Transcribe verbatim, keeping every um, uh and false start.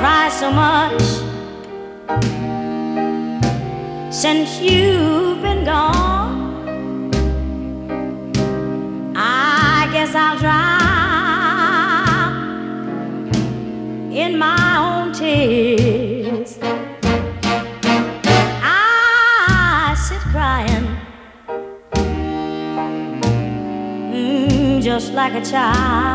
cry so much since you've been gone. I guess I'll drown in my own tears. I sit crying, mm, just like a child.